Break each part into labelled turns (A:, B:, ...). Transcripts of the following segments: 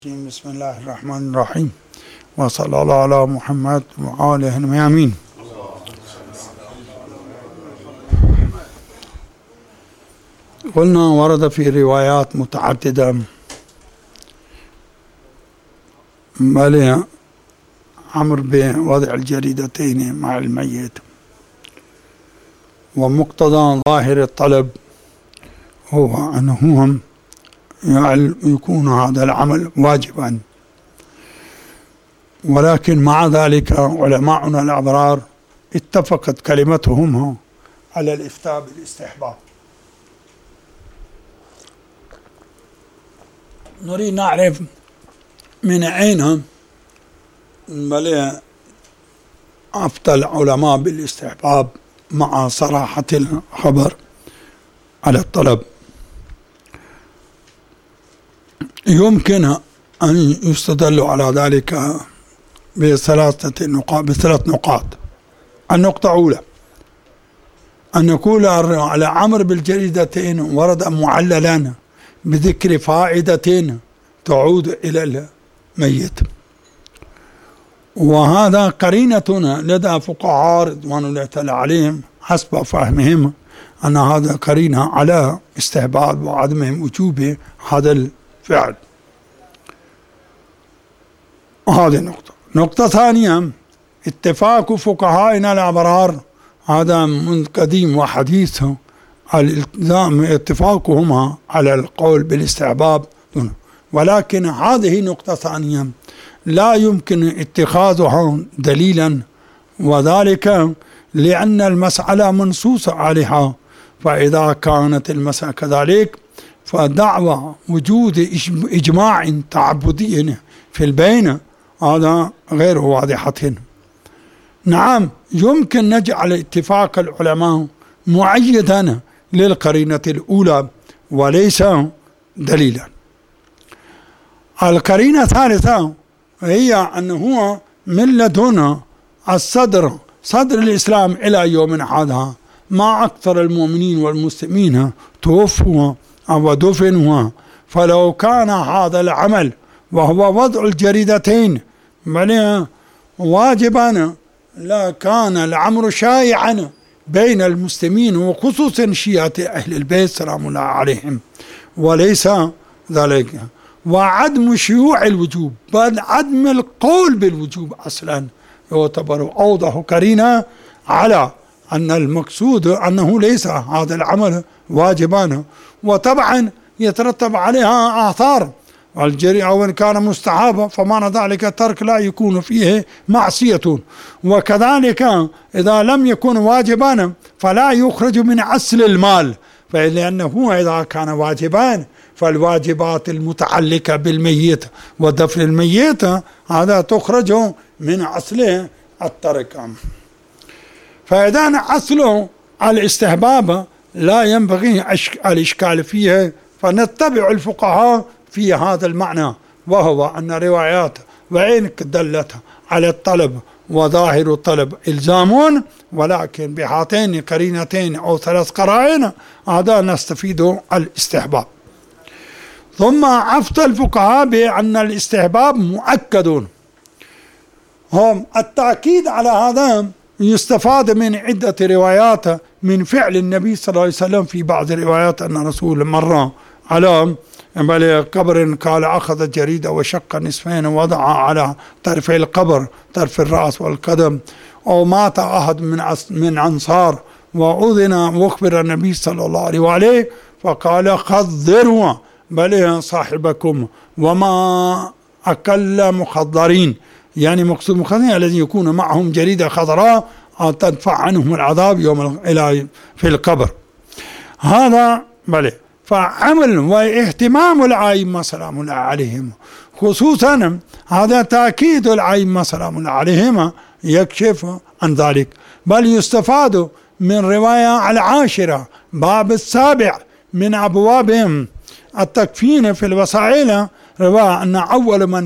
A: بسم الله الرحمن الرحيم وصلى الله على محمد وآله الميامين. قلنا ورد في روايات متعددة ملئ أمر بوضع الجريدتين مع الميت، ومقتضى ظاهر الطلب هو أنهم يكون هذا العمل واجبا، ولكن مع ذلك علماؤنا الأبرار اتفقت كلمتهم على الإفتاء بالاستحباب. نريد نعرف من أين أفتى العلماء بالاستحباب مع صراحة الخبر على الطلب. يمكن أن يستدل على ذلك بثلاث نقاط. النقطة الأولى أن يقول على أمر بالجريدتين ورد معللا بذكر فائدة تعود إلى الميت، وهذا قرينة لدى فقهاء رضوان الله تعالى عليهم حسب فهمهم أن هذا قرينة على استحباب وعدم وجوب هذا الفعل. هذه النقطة. نقطة ثانية، اتفاق فقهائنا الأبرار هذا من قديم وحديث الالتزام اتفاقهما على القول بالاستحباب، ولكن هذه نقطة ثانية لا يمكن اتخاذها دليلا، وذلك لأن المسألة منصوص عليها، فإذا كانت المسألة كذلك فدعوى وجود إجماع تعبدي في البين هذا غير واضحة. نعم، يمكن نجعل اتفاق العلماء معيدا للقرينة الأولى وليس دليلا. القرينة الثالثة هي أنه من لدن صدر الإسلام إلى يومنا هذا ما أكثر المؤمنين والمسلمين توفوا أو دفنوا، فلو كان هذا العمل وهو وضع الجريدتين واجبا لكان الأمر شائعا بين المسلمين وخصوصا شيعة أهل البيت سلام الله عليهم، وليس ذلك. وعدم شيوع الوجوب بل عدم القول بالوجوب أصلا يعتبر أوضح قرينة على أن المقصود أنه ليس هذا العمل واجبا، وطبعا يترتب عليها آثار. والجريئة وإن كان مستحابا فمعنى ذلك الترك لا يكون فيه معصية، وكذلك إذا لم يكن واجبا فلا يخرج من أصل المال، فلأنه إذا كان واجبان فالواجبات المتعلقة بالميت ودفن الميت هذا تخرج من أصل الترك. فإذا أصل الاستحباب لا ينبغي الإشكال فيه، فنتبع الفقهاء في هذا المعنى، وهو أن روايات وإن دلت على الطلب وظاهر الطلب إلزامون، ولكن بهاتين قرينتين أو ثلاث قرائن هذا نستفيد الاستحباب. ثم أفتى الفقهاء بأن الاستحباب مؤكد. هم التأكيد على هذا يستفاد من عدة روايات من فعل النبي صلى الله عليه وسلم. في بعض الروايات أن رسول مر على قبر قال أخذ جريدة وشق نصفين ووضعها على طرف القبر، طرف الرأس والقدم. أو مات أحد من أنصار وأذن وأخبر النبي صلى الله عليه وآله فقال خضروا بل صاحبكم وما أكل مخضرين، يعني مقصود مخضرين الذي يكون معهم جريدة خضراء تدفع عنهم العذاب يوم في القبر. هذا بل فعمل واهتمام الأئمة سلام الله عليهم، خصوصا هذا تأكيد الأئمة سلام الله عليهم يكشف عن ذلك. بل يستفاد من رواية العاشرة باب السابع من أبوابهم التكفين في الوسائل، رواية أن أول من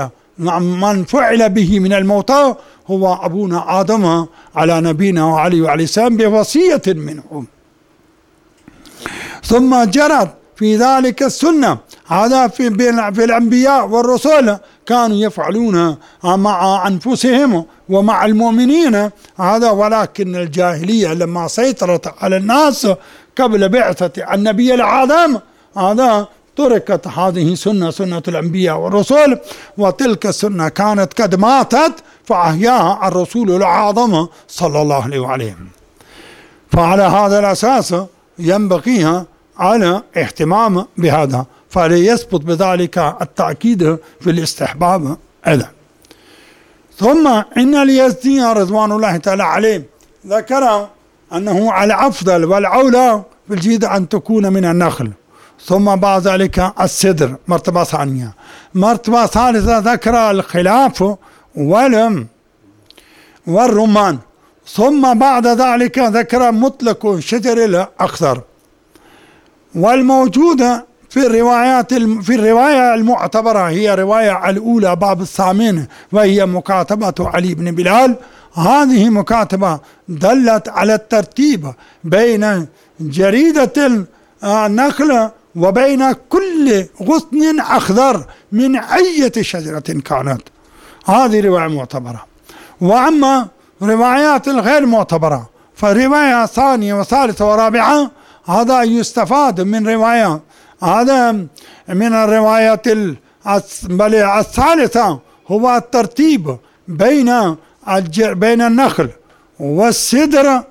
A: فعل به من الموتى هو أبونا آدم على نبينا وعلي وعليه السلام بوصية منهم. ثم جرت في ذلك السنة هذا في الأنبياء والرسل كانوا يفعلون مع أنفسهم ومع المؤمنين هذا، ولكن الجاهلية لما سيطرت على الناس قبل بعثة النبي الأعظم هذا تركت هذه سنة الأنبياء والرسل، وتلك السنة كانت قد ماتت فأحياها الرسول الأعظم صلى الله عليه وسلم. فعلى هذا الأساس ينبغي على اهتمام بهذا، فليثبت بذلك التأكيد في الاستحباب أيضا. ثم إن اليزدي رضوان الله تعالى عليه ذكر أنه على أفضل والأولى في الجيد أن تكون من النخل، ثم بعد ذلك السدر مرتبة ثانية. مرتبة ثالثة ذكر الخلاف والرمان، ثم بعد ذلك ذكر مطلق شجر الأخضر. والموجودة في الرواية المعتبرة هي رواية الأولى باب الثامن، وهي مكاتبة علي بن بلال. هذه مكاتبة دلت على الترتيب بين جريدة النخل وبين كل غصن أخضر من أي شجرة كانت. هذه رواية معتبرة. وأما روايات الغير معتبرة فرواية ثانية وثالثة ورابعة هذا يستفاد من رواية، هذا من الرواية الثالثة هو الترتيب بين النخل والسدر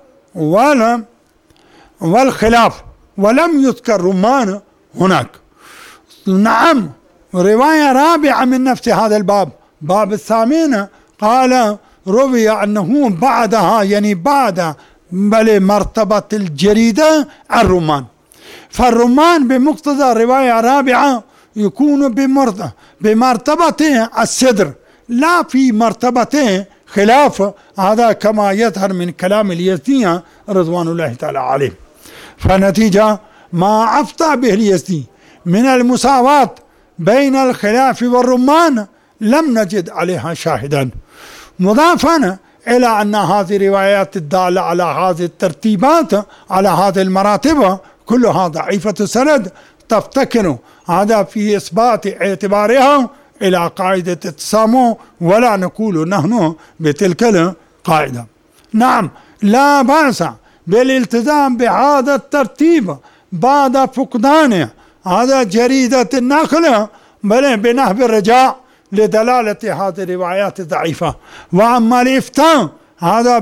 A: والخلاف، ولم يذكر رمان هناك. نعم رواية رابعة من نفس هذا الباب باب الثامن قال روي أنه بعدها يعني بعد مرتبة الجريدة الرمان، فالرمان بمقتضى الرواية الرابعة يكون بمرتبة السدر لا في مرتبة خلاف، هذا كما يظهر من كلام اليزدي رضوان الله تعالى عليه. فنتيجة ما أفتى به اليزدي من المساواة بين الخلاف والرمان لم نجد عليها شاهدا، مضافا إلى أن هذه روايات الدالة على هذه الترتيبات على هذه المراتب كلها ضعيفة السند، تفتكر هذا في إثبات اعتبارها إلى قاعدة التسامح، ولا نقول نحن بتلك القاعدة. نعم لا بأس بالالتزام بهذا الترتيب بعد فقدان هذا جريدة النخل بل بنهب الرجاء لدلالة هذه الروايات الضعيفة. وأما الإفتاء هذا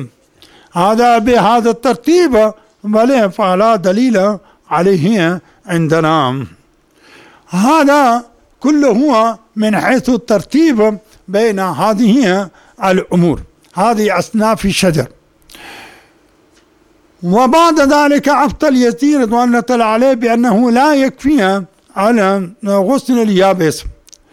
A: بهذا الترتيب بل فلا دليل عليه عندنا. هذا كله هو من حيث الترتيب بين هذه الأمور، هذه أصناف الشجر. وبعد ذلك أفتى اليزدي رضوان الله عليه بأنه لا يكفي على غصن اليابس،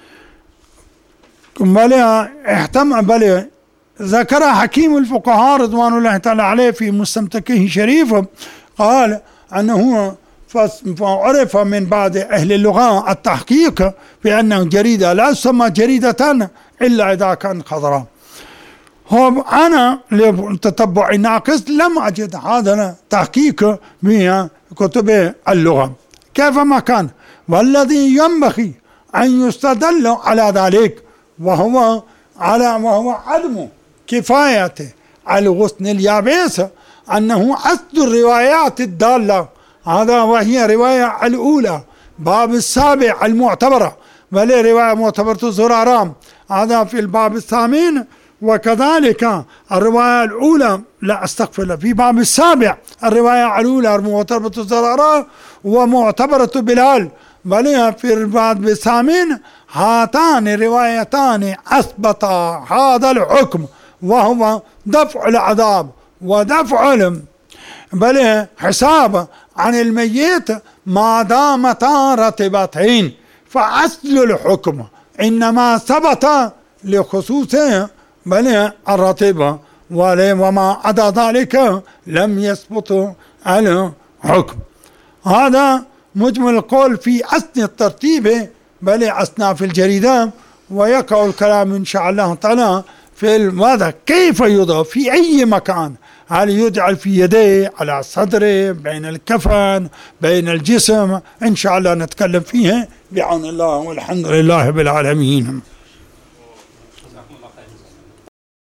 A: بل ذكر حكيم الفقهاء رضوان الله تعالى عليه في مستمتكه شريف قال أنه فعرف من بعض أهل اللغة التحقيق بأن الجريدة لا تسمى جريدة إلا إذا كان خضراء. أنا لتتبع ناقص لم أجد هذا التحقيق في كتب اللغة كيفما كان، والذي ينبغي أن يستدل على ذلك وهو عدم كفاية الغصن اليابس، أنه أصل الروايات الدالة هذا وهي رواية الأولى باب السابع المعتبرة، بل رواية معتبرة زرارام هذا في الباب الثامن، وكذلك الرواية الأولى لا أستغفر في باب السابع الرواية الأولى معتبرة زرارام ومعتبرة بلال، بل في الباب الثامن هاتان الروايتان أثبتا هذا الحكم وهو دفع العذاب ودفع بل حساب عن الميت ما دامتا رتبتين، فأصل الحكم إنما ثبت لخصوصه بل الرتبة، وما عدا ذلك لم يثبت الحكم. هذا مجمل القول في أصل الترتيب بل أصناف الجريدة، ويقع الكلام إن شاء الله تعالى في ماذا كيف يضاف في أي مكان هل يجعل في يديه على صدره بين الكفن بين الجسم، إن شاء الله نتكلم فيها بعون الله، والحمد لله رب العالمين.